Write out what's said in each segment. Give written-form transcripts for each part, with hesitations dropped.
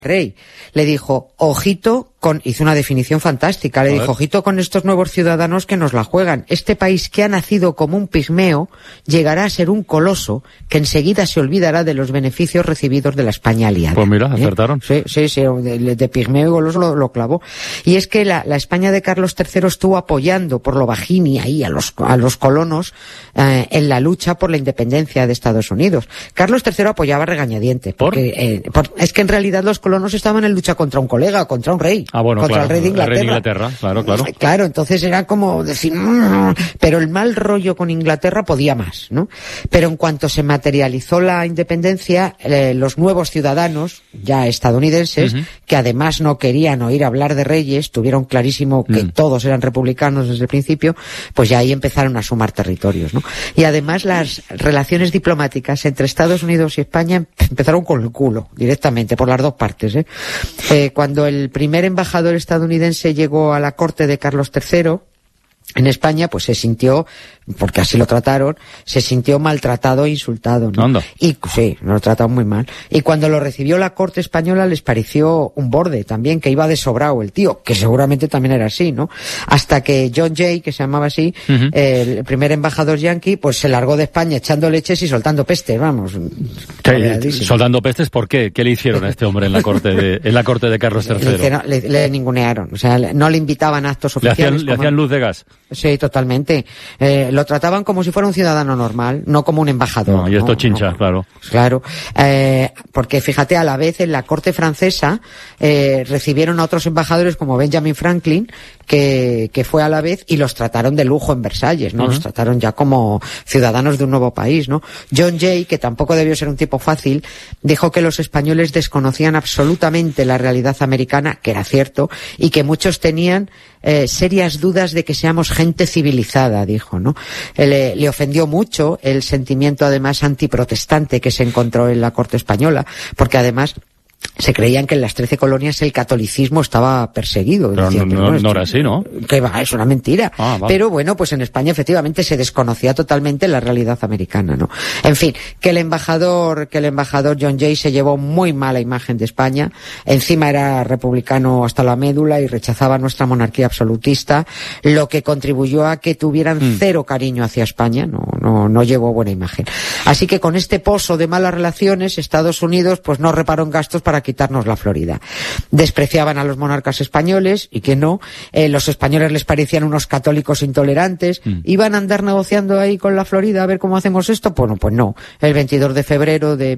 rey. Le dijo, hizo una definición fantástica, le dijo, ojito con estos nuevos ciudadanos que nos la juegan. Este país que ha nacido como un pigmeo llegará a ser un coloso que enseguida se olvidará de los beneficios recibidos de la España aliada. Pues mira, acertaron. Sí, de pigmeo y goloso lo clavó. Y es que la España de Carlos III estuvo apoyando por lo bajini ahí a los colonos en la lucha por la independencia de Estados Unidos. Carlos III apoyaba regañadientes, porque es que en realidad los colonos estaban en lucha contra un colega, contra un rey. Contra el rey de Inglaterra. Claro. Claro, entonces era como decir, pero el mal rollo con Inglaterra podía más, ¿no? Pero en cuanto se materializó la independencia, los nuevos ciudadanos, ya estadounidenses, que además no querían oír hablar de reyes, tuvieron clarísimo que todos eran republicanos desde el principio, pues ya ahí empezaron a sumar territorios, ¿no? Y además las relaciones diplomáticas entre Estados Unidos y España empezaron con el culo, directamente, por las dos partes, cuando el primer embajador estadounidense llegó a la corte de Carlos III en España, pues se sintió, porque así lo trataron, se sintió maltratado e insultado, ¿no? ¿Anda? Y sí, lo trataron muy mal. Y cuando lo recibió la corte española les pareció un borde también, que iba de sobrado el tío, que seguramente también era así, ¿no? Hasta que John Jay, que se llamaba así, el primer embajador yanqui, pues se largó de España echando leches y soltando pestes, vamos. Soltando pestes, ¿por qué? ¿Qué le hicieron a este hombre en la corte de Carlos III? Le ningunearon, o sea, no le invitaban a actos oficiales. Le hacían luz de gas. Sí, totalmente. Lo trataban como si fuera un ciudadano normal, no como un embajador. No, y esto chincha, claro. Claro, porque fíjate, a la vez en la corte francesa recibieron a otros embajadores como Benjamin Franklin, que fue a la vez, y los trataron de lujo en Versalles, ¿no? Los trataron ya como ciudadanos de un nuevo país, ¿no? John Jay, que tampoco debió ser un tipo fácil, dijo que los españoles desconocían absolutamente la realidad americana, que era cierto, y que muchos tenían serias dudas de que seamos gente civilizada, dijo, ¿no? Le ofendió mucho el sentimiento, además, antiprotestante que se encontró en la corte española, porque además se creían que en las 13 colonias el catolicismo estaba perseguido. Pero decían, no era así, ¿no? Que va, es una mentira. Vale. Pero bueno, pues en España efectivamente se desconocía totalmente la realidad americana, ¿no? En fin, que el embajador John Jay se llevó muy mala imagen de España. Encima era republicano hasta la médula y rechazaba nuestra monarquía absolutista, lo que contribuyó a que tuvieran cero cariño hacia España. No llevó buena imagen. Así que con este pozo de malas relaciones, Estados Unidos pues no reparó en gastos para quitarnos la Florida. Despreciaban a los monarcas españoles, y que no, los españoles les parecían unos católicos intolerantes, iban a andar negociando ahí con la Florida a ver cómo hacemos esto. Bueno, pues no. El 22 de febrero de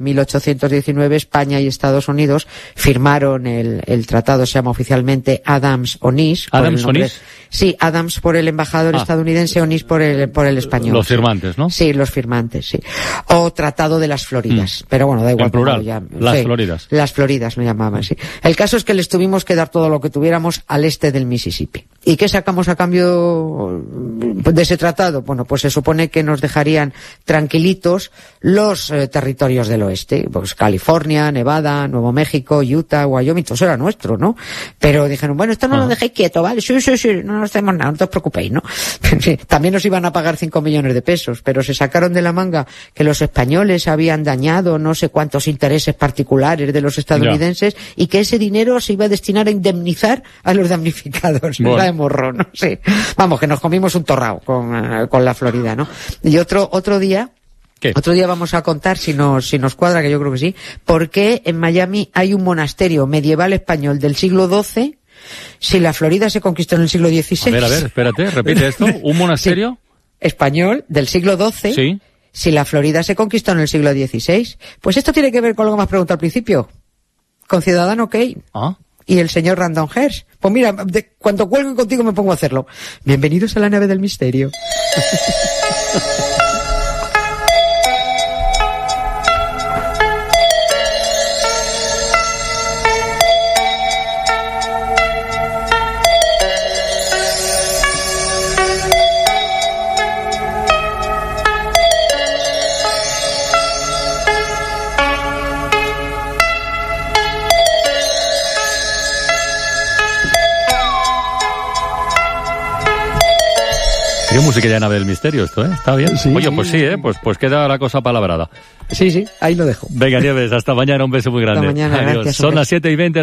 1819 España y Estados Unidos firmaron el tratado, se llama oficialmente Adams-Onís. ¿Adams-Onís? Sí, Adams por el embajador estadounidense, Onís por el español. Los firmantes, ¿no? Sí, los firmantes, sí. O Tratado de las Floridas. Pero bueno, da igual. En plural, las Floridas. Las Floridas lo llamaban, sí. El caso es que les tuvimos que dar todo lo que tuviéramos al este del Mississippi. ¿Y qué sacamos a cambio de ese tratado? Bueno, pues se supone que nos dejarían tranquilitos los territorios del oeste, pues California, Nevada, Nuevo México, Utah, Wyoming, todo eso era nuestro, ¿no? Pero dijeron, bueno, esto no lo dejéis quieto, ¿vale? Sí, no nos hacemos nada, no os preocupéis, ¿no? También nos iban a pagar 5 millones de pesos, pero se sacaron de la manga que los españoles habían dañado no sé cuántos intereses particulares de los estadounidenses y que ese dinero se iba a destinar a indemnizar a los damnificados. Bueno. De morro, ¿no? Sí. Vamos, que nos comimos un torrao con la Florida, ¿no? Y otro día... ¿Qué? Otro día vamos a contar, si nos cuadra, que yo creo que sí, por qué en Miami hay un monasterio medieval español del siglo XII si la Florida se conquistó en el siglo XVI. A ver, espérate, repite esto. ¿Un monasterio? Sí, español del siglo XII. Sí. Si la Florida se conquistó en el siglo XVI. Pues esto tiene que ver con lo que me has preguntado al principio. Con Ciudadano Kane. Ah. Y el señor Random Hearst. Pues mira, cuando cuelgo contigo me pongo a hacerlo. Bienvenidos a la nave del misterio. Qué música ya nave del misterio esto, ¿eh? Está bien. Sí, oye, pues sí, ¿eh? Pues queda la cosa palabrada. Sí, ahí lo dejo. Venga, Nieves, hasta mañana, un beso muy grande. Hasta mañana, adiós. gracias. Son las 7:20.